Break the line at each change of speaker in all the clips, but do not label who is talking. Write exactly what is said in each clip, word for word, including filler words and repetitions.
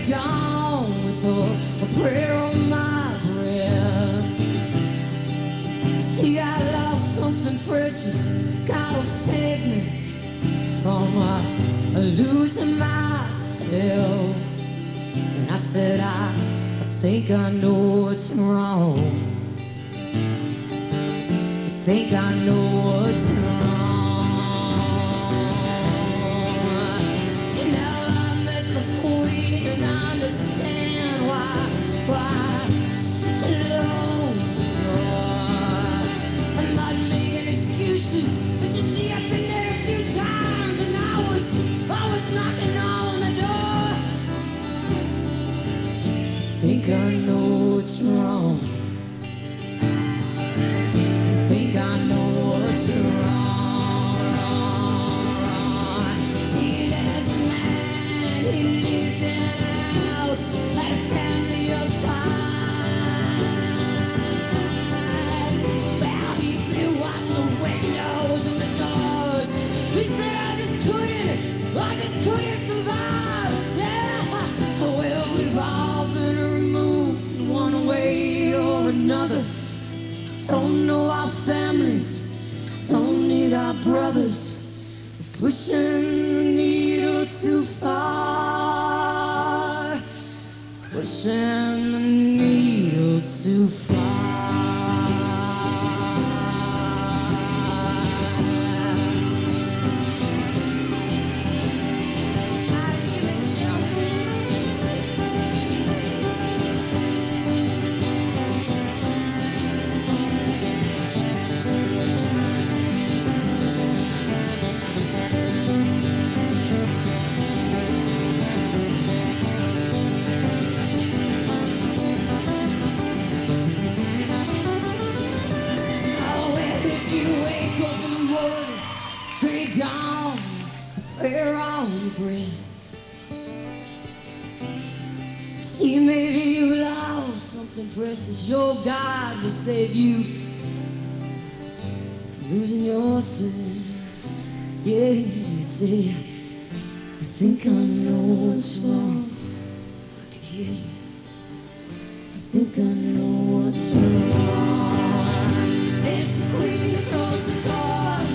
break down with a, a prayer on my breath. See, I lost something precious. God will save me from uh, losing myself. And I said, I, I think I know what's wrong. I think I know what's wrong. And now I met the queen and I understand why, why she closed the door. I'm not making excuses, but you see I've been there a few times and I was, I was knocking on the door. I think I know what's wrong. I think I know what's wrong. See, there's a man, he lived in a house, had a family of five. Well, he blew out the windows and the doors. He said, I just couldn't, I just couldn't survive. Yeah, well, we've all been removed in one way or another. Don't know our families, don't need our brothers. We're pushing the needle too far, pushing the needle too far. Break down to prayer on your breath. See, maybe you lost something precious. Your God will save you from losing yourself. Yeah, you say, I think I know what's wrong. I can hear you. I think I know what's wrong. It's the queen that closed the door.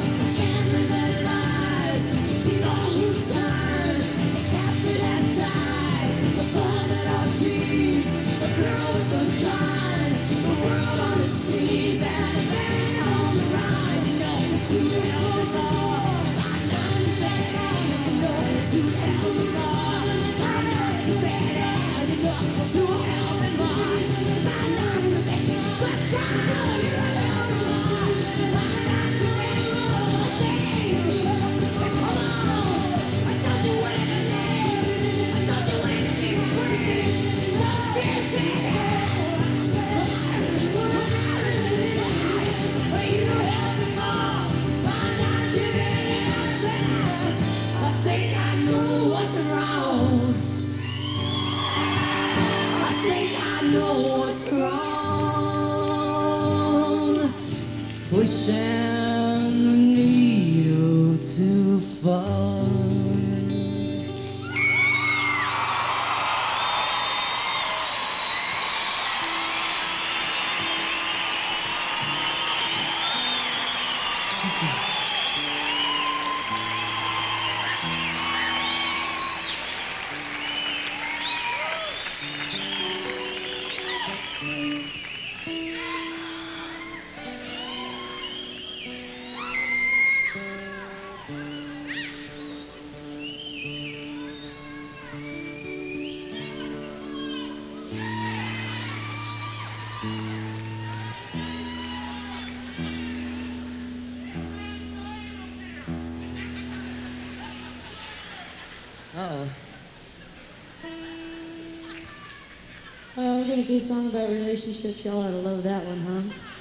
Pushing the needle too far. Thank you. Uh-oh. Oh, we're gonna do a song about relationships. Y'all ought to love that one, huh?